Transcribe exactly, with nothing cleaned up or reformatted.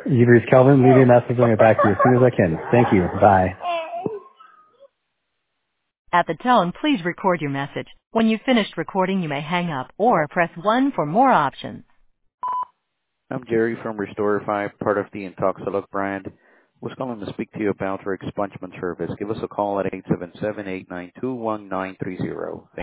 You've reached Kelvin. Leave me a message. I'll get back to you as soon as I can. Thank you. Bye. At the tone, please record your message. When you've finished recording, you may hang up or press one for more options. I'm Jerry from Restore five, part of the Intoxalook brand. Was calling to speak to you about our expungement service. Give us a call at eight seven seven, eight nine two, one nine three zero.